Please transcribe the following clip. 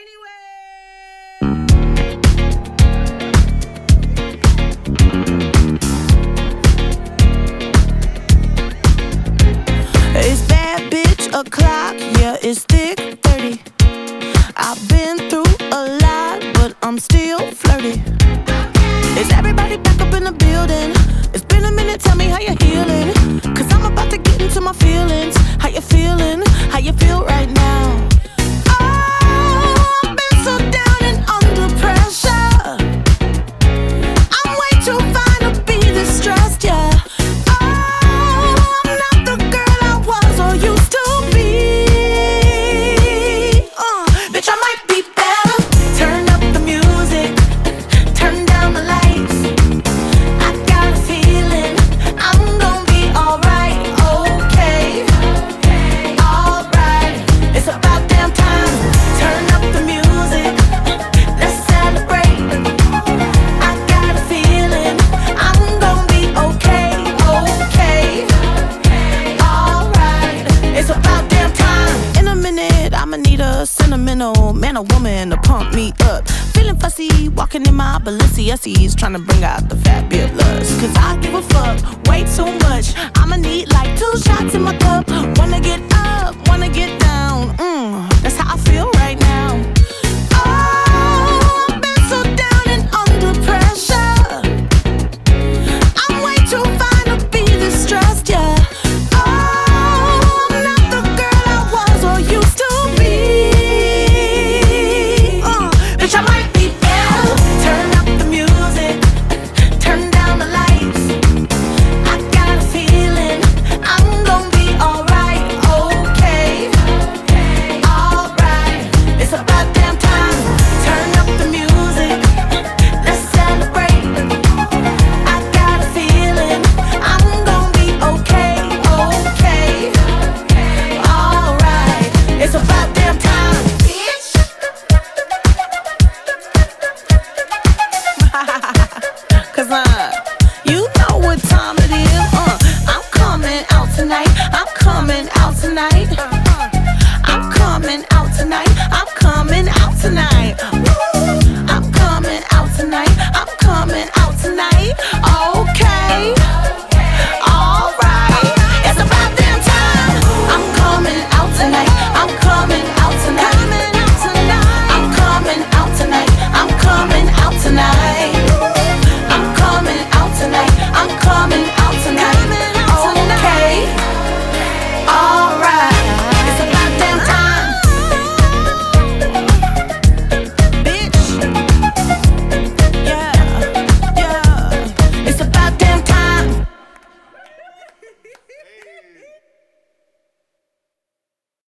It's bad bitch o'clock, yeah, it's thick 30. I've been through a lot, but I'm still flirty. Is everybody back up in the building? It's been a minute, tell me how you're healing. Cause I'm about to get into my feelings. How you feeling? How you feel right now? Oh, I've been so down and under pressure. I'm way too fine to be distressed, yeah. Sentimental man or woman to pump me up. Feeling fussy, walking in my Balenciennes, trying to bring out the fabulous. Cause I give a fuck way too much. I'ma need like 2 shots in my cup. Wanna get up, wanna get down. That's how I feel right now.